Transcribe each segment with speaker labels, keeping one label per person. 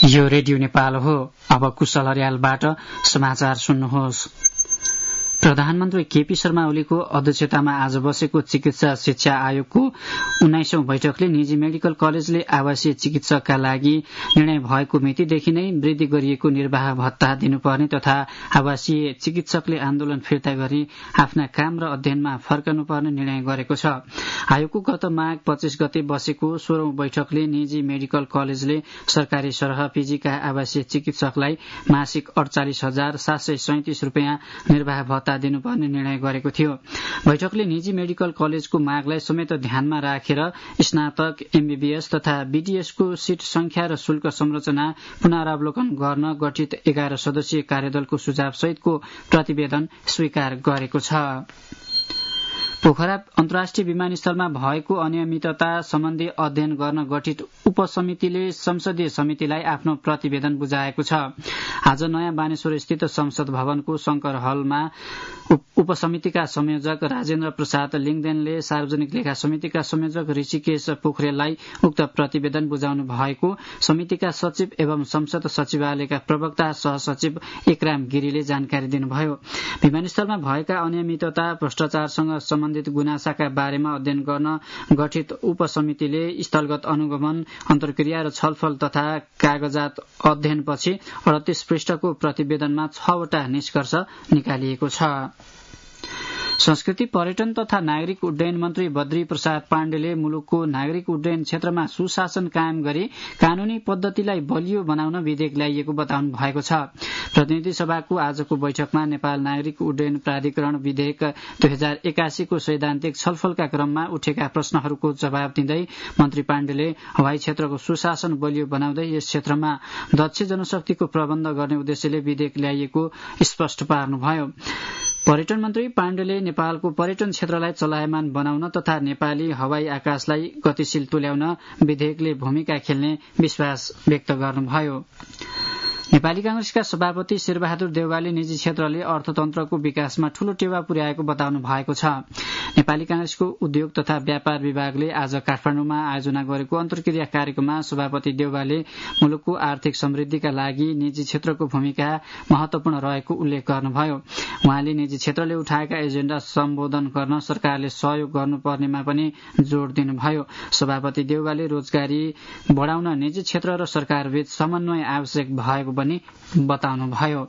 Speaker 1: यो रेडियो नेपाल हो। अब कुशल अर्यालबाट समाचार सुन्नुहोस्। प्रधानमन्त्री केपी शर्मा ओलीको अध्यक्षतामा आज बसेको चिकित्सा शिक्षा आयोगको 19औं बैठकले निजी मेडिकल कलेजले आवासीय चिकित्सकका लागि निर्णय भएको मितिदेखि नै वृद्धि गरिएको निर्वाह भत्ता दिनुपर्ने तथा आवासीय चिकित्सकले आन्दोलन फिर्ता गरी आफ्ना काम र अध्ययनमा फर्कनुपर्ने निर्णय गरेको छ। आयोगको गत माघ 25 गते बसेको 16औं बैठकले निजी मेडिकल कलेजले सरकारी सरह पीजीका आवासीय चिकित्सकलाई मासिक 48,737 रूपियाँ निर्वाह भत्ता दिनुपर्ने निर्णय गरेको थियो। बैठकले निजी मेडिकल कलेजको मागलाई समेत ध्यानमा राखेर स्नातक, एमबीबीएस तथा बीडीएसको सीट संख्या र शुल्क संरचना पुनरावलोकन गर्न गठित 11 सदस्यीय कार्यदलको सुझाव सहितको प्रतिवेदन स्वीकार गरेको छ। पोखरा अन्तर्राष्ट्रिय विमानस्थलमा भएको अनियमितता सम्बन्धी अध्ययन गर्न गठित उपसमितिले संसदीय समितिलाई आफ्नो प्रतिवेदन बुझाएको छ। आज नयाँ बानेश्वर स्थित संसद भवनको शंकर हलमा उपसमितिका संयोजक राजेन्द्र प्रसाद लिङदेनले सार्वजनिक लेखा समितिका संयोजक ऋषिकेश पोखरेललाई उक्त प्रतिवेदन बुझाउनु भएको समितिका सचिव एवं संसद सचिवालयका प्रवक्ता सहसचिव इक्राम गिरीले जानकारी दिनुभयो। विमानस्थलमा भएका अनियमितता, भ्रष्टाचारसँग सम्बन्धित गुनासाका बारेमा अध्ययन गर्न गठित उपसमितिले स्थलगत अनुगमन, अन्तर्क्रिया र छलफल तथा कागजात अध्ययनपछि 38 पृष्ठको प्रतिवेदनमा 6 वटा निष्कर्ष निकालिएको छ। संस्कृति, पर्यटन तथा नागरिक उड्डयन मन्त्री बद्री प्रसाद पाण्डेले मुलुकको नागरिक उड्डयन क्षेत्रमा सुशासन कायम गरी कानूनी पद्धतिलाई बलियो बनाउन विधेयक ल्याइएको बताउनु भएको छ। प्रतिनिधि सभाको आजको बैठकमा नेपाल नागरिक उड्डयन प्राधिकरण विधेयक 2081 को सैद्धान्तिक छलफलका क्रममा उठेका प्रश्नहरूको जवाब दिँदै मन्त्री पाण्डेले हवाई क्षेत्रको सुशासन बलियो बनाउँदै यस क्षेत्रमा दक्ष जनशक्तिको प्रबन्ध गर्ने उद्देश्यले विधेयक ल्याइएको स्पष्ट पार्नुभयो। पर्यटन मन्त्री पाण्डेले नेपालको पर्यटन क्षेत्रलाई चलायमान बनाउन तथा नेपाली हवाई आकाशलाई गतिशील तुल्याउन विधेयकले भूमिका खेल्ने विश्वास व्यक्त गर्नुभयो। नेपाली कांग्रेसका सभापति शेरबहादुर देउवाले निजी क्षेत्रले अर्थतन्त्रको विकासमा ठूलो टेवा पुर्याएको बताउनु भएको छ। नेपाली कांग्रेसको उद्योग तथा व्यापार विभागले आज काठमाडौँमा आयोजना गरेको अन्तर्क्रिया कार्यक्रममा सभापति देउवाले मुलुकको आर्थिक समृद्धिका लागि निजी क्षेत्रको भूमिका महत्वपूर्ण रहेको उल्लेख गर्नुभयो। उहाँले निजी क्षेत्रले उठाएका एजेण्डा सम्बोधन गर्न सरकारले सहयोग गर्नुपर्नेमा पनि जोड़ दिनुभयो। सभापति देउवाले रोजगारी बढ़ाउन निजी क्षेत्र र सरकारबीच समन्वय आवश्यक भएको पनि बताउनुभयो।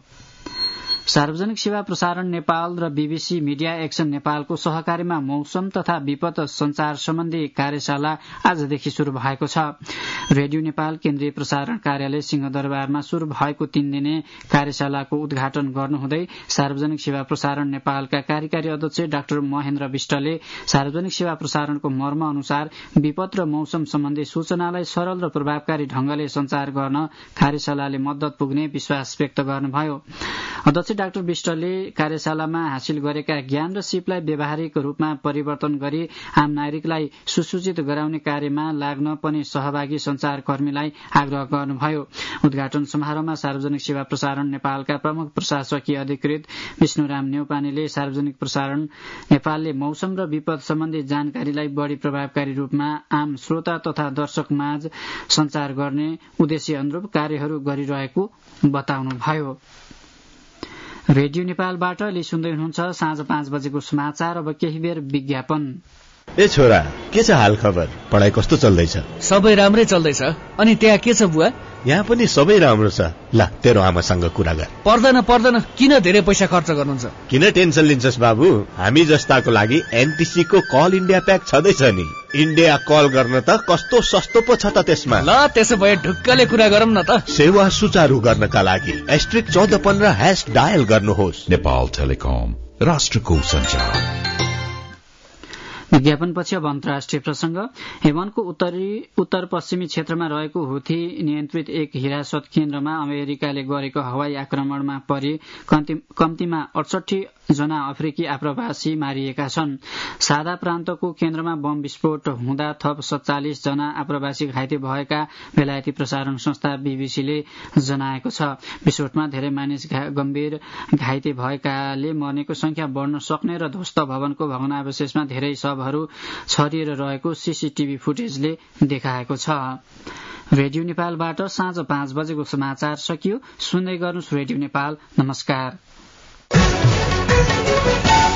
Speaker 1: सार्वजनिक सेवा प्रसारण नेपाल र बीबीसी मिडिया एक्सन नेपालको सहकारीमा मौसम तथा विपद संचार सम्बन्धी कार्यशाला आजदेखि शुरू भएको छ। रेडियो नेपाल केन्द्रीय प्रसारण कार्यालय सिंहदरबारमा शुरू भएको 3 दिने कार्यशालाको उद्घाटन गर्नुहुँदै सार्वजनिक सेवा प्रसारण नेपालका कार्यकारी अध्यक्ष डाक्टर महेन्द्र विष्टले सार्वजनिक सेवा प्रसारणको मर्म अनुसार विपद र मौसम सम्बन्धी सूचनालाई सरल र प्रभावकारी ढंगले संचार गर्न कार्यशालाले मद्दत पुग्ने विश्वास व्यक्त गर्नुभयो। अध्यक्ष डाक्टर विष्टले कार्यशालामा हासिल गरेका ज्ञान र सिपलाई व्यावहारिक रूपमा परिवर्तन गरी आम नागरिकलाई सुसूचित गराउने कार्यमा लाग्न पनि सहभागी संचारकर्मीलाई आग्रह गर्नुभयो। उद्घाटन समारोहमा सार्वजनिक सेवा प्रसारण नेपालका प्रमुख प्रशासकीय अधिकृत विष्णुराम नेउपानेले सार्वजनिक प्रसारण नेपालले मौसम र विपद सम्बन्धी जानकारीलाई बढ़ी प्रभावकारी रूपमा आम श्रोता तथा दर्शकमाझ संचार गर्ने उद्देश्य अनुरूप कार्यहरू गरिरहेको बताउनुभयो। रेडियो नेपालबाट ले सुन्दै हुनुहुन्छ साँझ 5 बजेको समाचार। अब केही बेर विज्ञापन।
Speaker 2: ए छोरा, के छ हाल खबर? पढाइ कस्तो चल्दैछ?
Speaker 3: सबै राम्रै चल्दैछ। अनि त्यहाँ के छ बुवा?
Speaker 2: यहाँ पनि सबै राम्रो छ। ल तेरो आमासँग कुरा गर।
Speaker 3: पर्दैन, किन धेरै पैसा खर्च गर्नुहुन्छ?
Speaker 2: किन टेन्सन लिन्छस् बाबु? हामी जस्ताको लागि एनटिसी को कल इन्डिया प्याक छँदैछ नि। इन्डिया कल गर्न त कस्तो सस्तो पो छ त त्यसमा।
Speaker 3: ल त्यसो भए ढुक्कले कुरा गरौँ न त।
Speaker 2: सेवा सुचारू गर्नका लागि *1415# डायल गर्नुहोस्।
Speaker 4: नेपाल टेलिकम, राष्ट्रको सञ्चार।
Speaker 1: विज्ञापनपछि अब अन्तर्राष्ट्रिय प्रसंग। यमनको उत्तर पश्चिमी क्षेत्रमा रहेको हुथी नियन्त्रित एक हिरासत केन्द्रमा अमेरिकाले गरेको हवाई आक्रमणमा परि कम्तीमा 68 जना अफ्रिकी आप्रवासी मारिएका छन्। सादा प्रान्तको केन्द्रमा बम विस्फोट हुँदा थप 47 जना आप्रवासी घाइते भएका बेलायती प्रसारण संस्था बीबीसीले जनाएको छ। विस्फोटमा धेरै मानिस गम्भीर घाइते भएकाले मर्नेको संख्या बढ़न सक्ने र ध्वस्त भवनको भग्नावशेषमा धेरै शव शवहरू छरिएर रहेको सीसीटीभी फुटेजले देखाएको छ। रेडियो नेपालबाट साँझ 5 बजेको समाचार सकियो। सुन्दै गर्नुहोस् रेडियो नेपाल। नमस्कार।